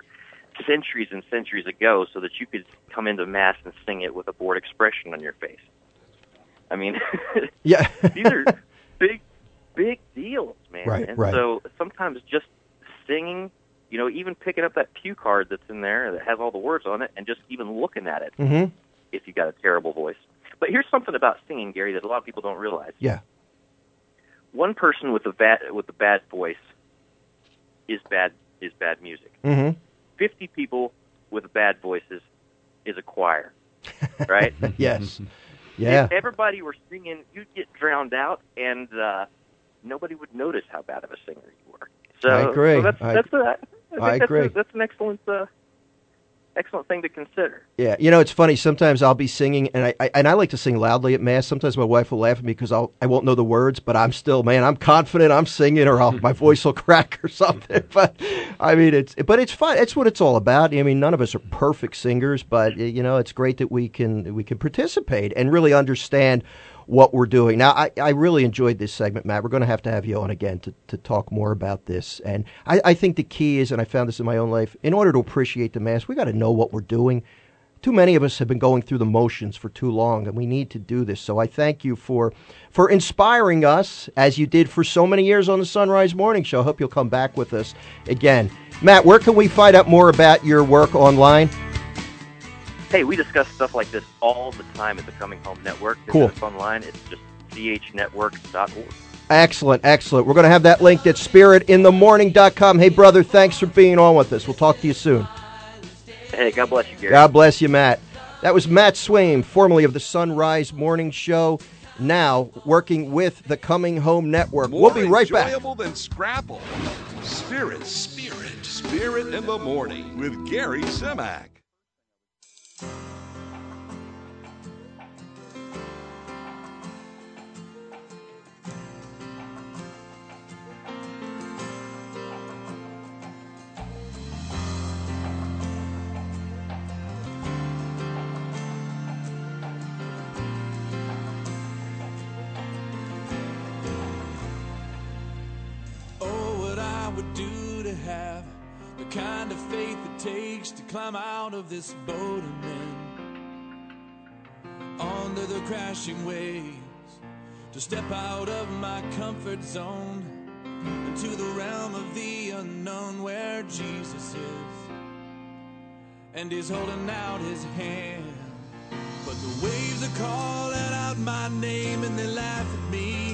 centuries and centuries ago so that you could come into Mass and sing it with a bored expression on your face. I mean, yeah. These are big deals, man. Right, and right. so sometimes just singing, even picking up that cue card that's in there that has all the words on it and just even looking at it, if you got a terrible voice. But here's something about singing, Gary, that a lot of people don't realize. Yeah. One person with a bad voice is bad music. 50 people with bad voices is a choir, right? Yes. Yeah. If everybody were singing, you'd get drowned out, and nobody would notice how bad of a singer you were. So, I agree. So I agree. That's an excellent thing to consider. Yeah, it's funny. Sometimes I'll be singing, and I like to sing loudly at Mass. Sometimes my wife will laugh at me because I won't know the words, but I'm still, I'm confident I'm singing, or my voice will crack or something. But I mean, it's fun. It's what it's all about. I mean, none of us are perfect singers, but it's great that we can participate and really understand what we're doing. Now, I really enjoyed this segment, Matt. We're going to have you on again to talk more about this. And I think the key is, and I found this in my own life, in order to appreciate the Mass, we got to know what we're doing. Too many of us have been going through the motions for too long, and we need to do this. So I thank you for inspiring us, as you did for so many years on the Sunrise Morning Show. I hope you'll come back with us again. Matt, where can we find out more about your work online? Hey, we discuss stuff like this all the time at the Coming Home Network. Cool. Visit us online. It's just chnetwork.org. Excellent. We're going to have that linked at spiritinthemorning.com. Hey, brother, thanks for being on with us. We'll talk to you soon. Hey, God bless you, Gary. God bless you, Matt. That was Matt Swaim, formerly of the Sunrise Morning Show, now working with the Coming Home Network. We'll be right back. More enjoyable than Scrapple. Spirit in the Morning with Gary Zimak. Kind of faith it takes to climb out of this boat I'm in, under the crashing waves, to step out of my comfort zone into the realm of the unknown where Jesus is, and he's holding out his hand. But the waves are calling out my name and they laugh at me,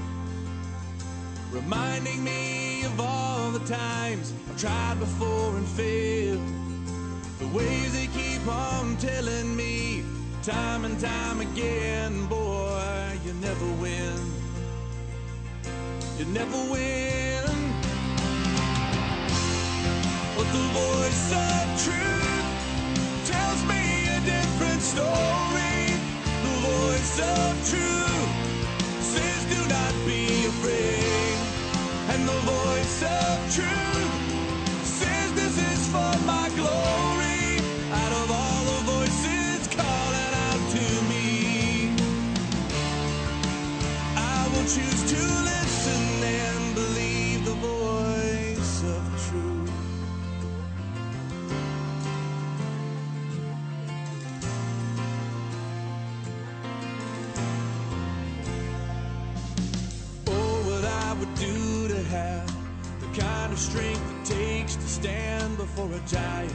reminding me of all the times I've tried before and failed. The waves they keep on telling me time and time again, boy, you never win. You never win. But the voice of truth tells me a different story. The voice of truth says do not be afraid. And the voice of truth says this is for my glory. Out of all the voices calling out to me, I will choose to listen and believe the voice of truth. Oh, what I would do to have the kind of strength it takes to stand before a giant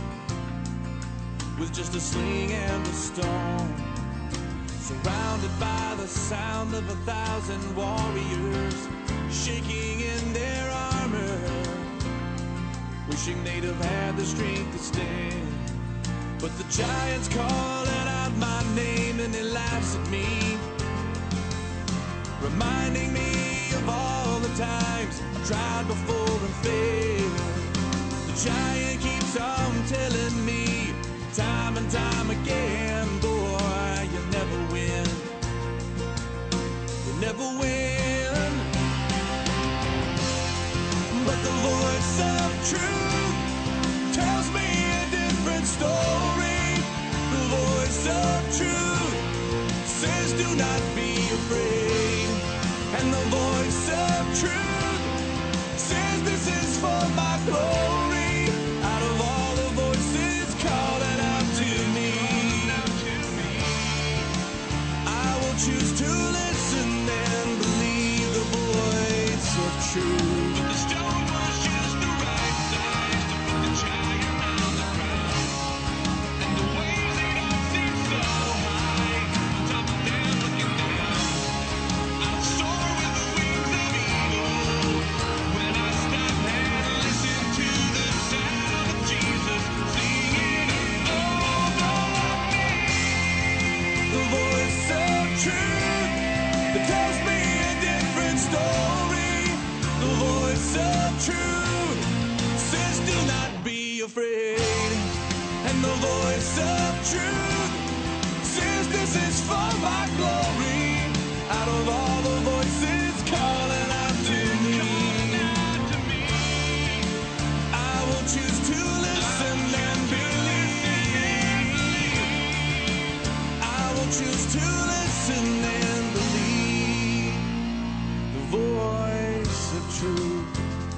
with just a sling and a stone, surrounded by the sound of 1,000 warriors shaking in their armor, wishing they'd have had the strength to stand. But the giant's calling out my name and he laughs at me, reminding me of all the times I've tried before and failed. The giant keeps on telling me time and time again, boy, you never win. You never win. But the voice of truth tells me a different story. The voice of truth says do not be afraid. And the voice of truth says this is for my glory. Out of all the that tells me a different story. The voice of truth says do not be afraid. And the voice of truth says this is for my glory. Out of all the voices calling out to me, I will choose to listen and believe. I will choose to listen and believe the voice of truth.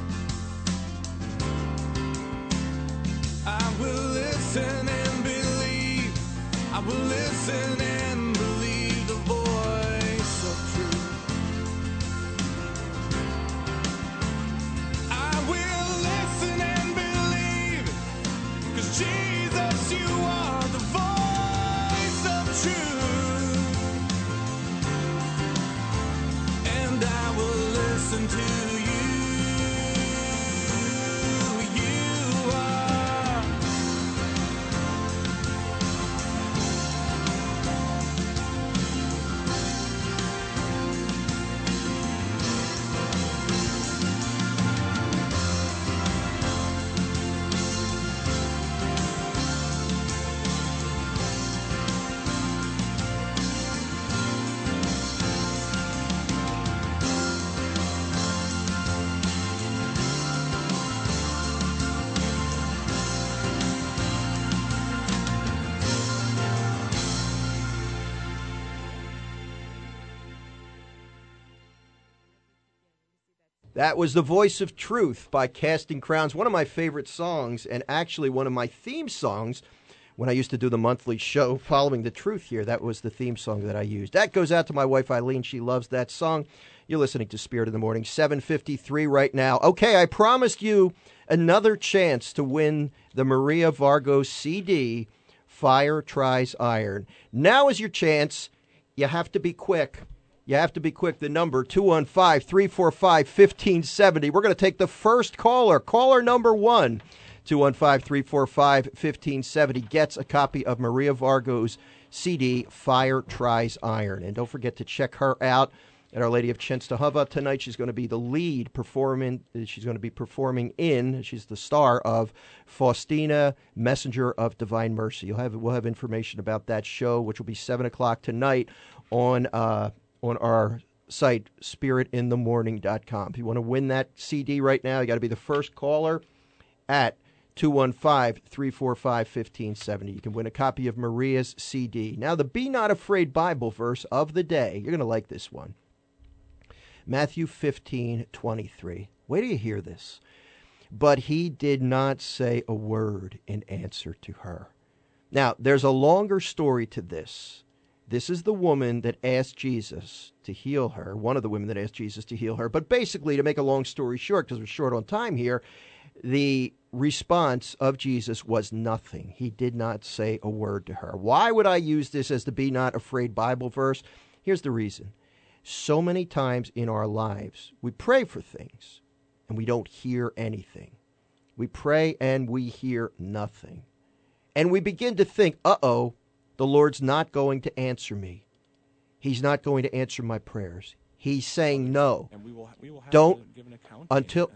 I will listen and believe. I will listen and believe the voice of truth. I will listen and believe, 'cause Jesus, you are the voice of truth. And I will listen to you. You are. That was The Voice of Truth by Casting Crowns, one of my favorite songs, and actually one of my theme songs when I used to do the monthly show Following the Truth here. That was the theme song that I used. That goes out to my wife, Eileen. She loves that song. You're listening to Spirit in the Morning, 7:53 right now. Okay, I promised you another chance to win the Maria Vargo CD, Fire Tries Iron. Now is your chance. You have to be quick. You have to be quick. The number, 215-345-1570. We're going to take the first caller. Caller number 1, 215-345-1570, gets a copy of Maria Vargo's CD, Fire Tries Iron. And don't forget to check her out at Our Lady of Czestochowa tonight. She's going to be the lead performing. She's going to be performing she's the star of Faustina, Messenger of Divine Mercy. We'll have information about that show, which will be 7 o'clock tonight on our site, spiritinthemorning.com. If you want to win that CD right now, you got to be the first caller at 215-345-1570. You can win a copy of Maria's CD. Now, the Be Not Afraid Bible verse of the day. You're going to like this one. Matthew 15:23. Wait till you hear this. But he did not say a word in answer to her. Now, there's a longer story to this. This is the woman that asked Jesus to heal her, one of the women that asked Jesus to heal her. But basically, to make a long story short, because we're short on time here, the response of Jesus was nothing. He did not say a word to her. Why would I use this as the Be Not Afraid Bible verse? Here's the reason. So many times in our lives, we pray for things and we don't hear anything. We pray and we hear nothing. And we begin to think, uh-oh, the Lord's not going to answer me. He's not going to answer my prayers. He's saying no. And we will have don't to give an account until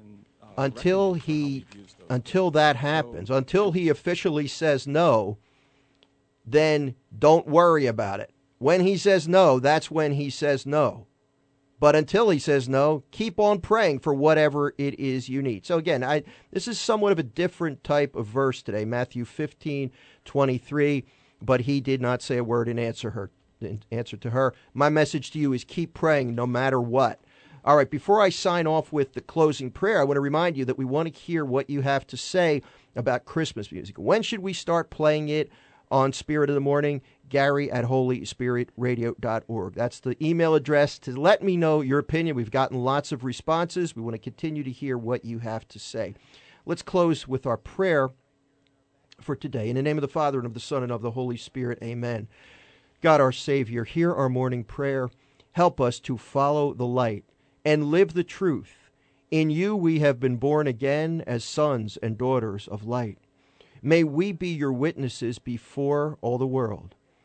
that happens, until he officially says no, then don't worry about it. When he says no, that's when he says no. But until he says no, keep on praying for whatever it is you need. So again, this is somewhat of a different type of verse today, Matthew 15:23. But he did not say a word in answer to her. My message to you is keep praying no matter what. All right, before I sign off with the closing prayer, I want to remind you that we want to hear what you have to say about Christmas music. When should we start playing it on Spirit of the Morning? Gary at holyspiritradio.org. That's the email address to let me know your opinion. We've gotten lots of responses. We want to continue to hear what you have to say. Let's close with our prayer for today. In the name of the Father, and of the Son, and of the Holy Spirit, amen. God, our Savior, hear our morning prayer. Help us to follow the light and live the truth. In you we have been born again as sons and daughters of light. May we be your witnesses before all the world.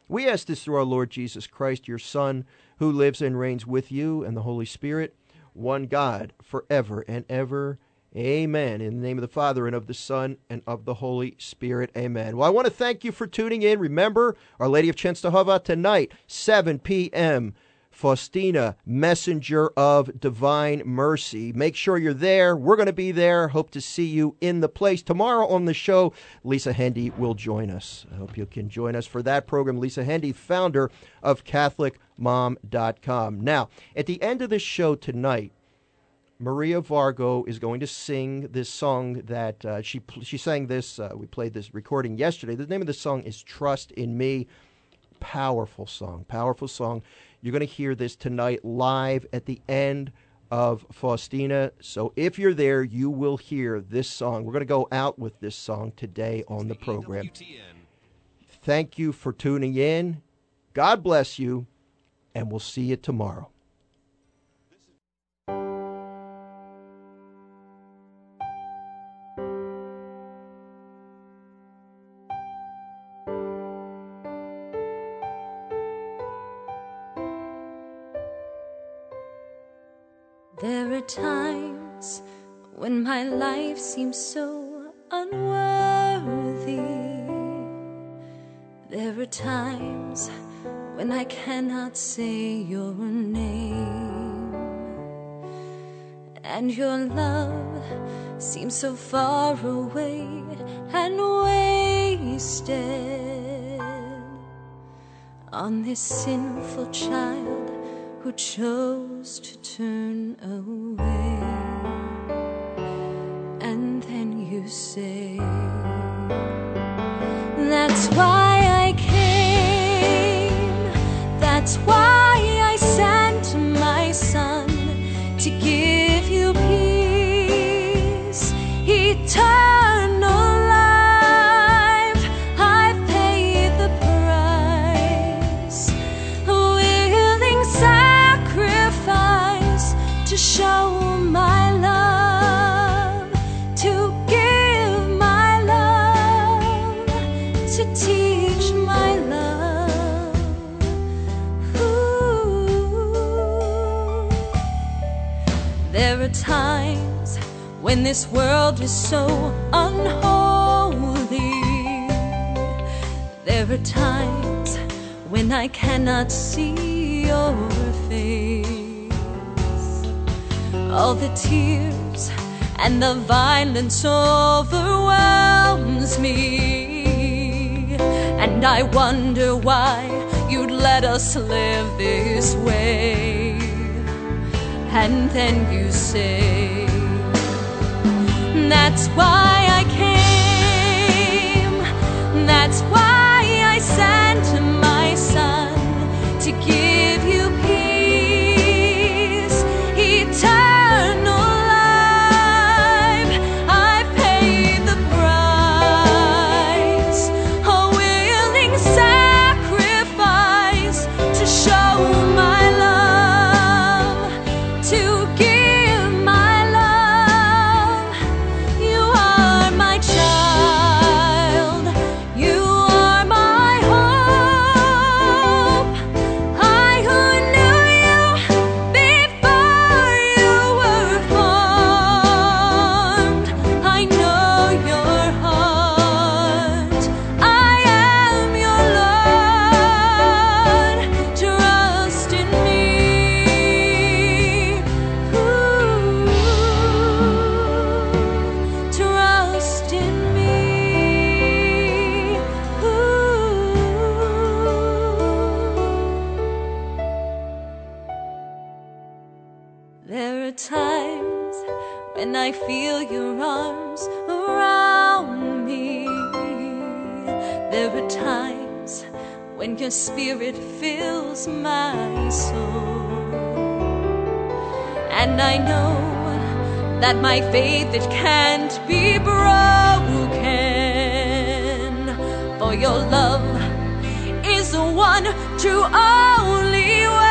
We ask this through our Lord Jesus Christ, your Son, who lives and reigns with you and the Holy Spirit, one God, forever and ever. Amen. In the name of the Father, and of the Son, and of the Holy Spirit. Amen. Well, I want to thank you for tuning in. Remember, Our Lady of Czestochowa tonight, 7 p.m., Faustina, Messenger of Divine Mercy. Make sure you're there. We're going to be there. Hope to see you in the place. Tomorrow on the show, Lisa Hendy will join us. I hope you can join us for that program. Lisa Hendy, founder of CatholicMom.com. Now, at the end of this show tonight, Maria Vargo is going to sing this song that she sang this. We played this recording yesterday. The name of the song is Trust in Me. Powerful song. Powerful song. You're going to hear this tonight live at the end of Faustina. So if you're there, you will hear this song. We're going to go out with this song today on the program. Thank you for tuning in. God bless you, and we'll see you tomorrow. There are times when my life seems so unworthy. There are times when I cannot say your name, and your love seems so far away and wasted on this sinful child who chose to turn away. And then you say, that's why I came, that's why I sent my son to give you peace, eternal life. I've paid the price, a willing sacrifice to show my love, to give my love, to teach my love. Ooh. There are times when this world is so unholy. There are times when I cannot see your face. All the tears and the violence overwhelms me, and I wonder why you'd let us live this way. And then you say, that's why I came, that's why I sent my son to give you peace, eternal life. I've paid the price, a willing sacrifice to show my love, to give my love. You are my child, you are my hope. I who knew you before you were formed. I know your heart, I am your Lord. Trust in me. Ooh. Trust in me. Ooh. There are times when I feel your arms around me. There are times when your spirit fills my soul. And I know that my faith, it can't be broken. For your love is the one true only way.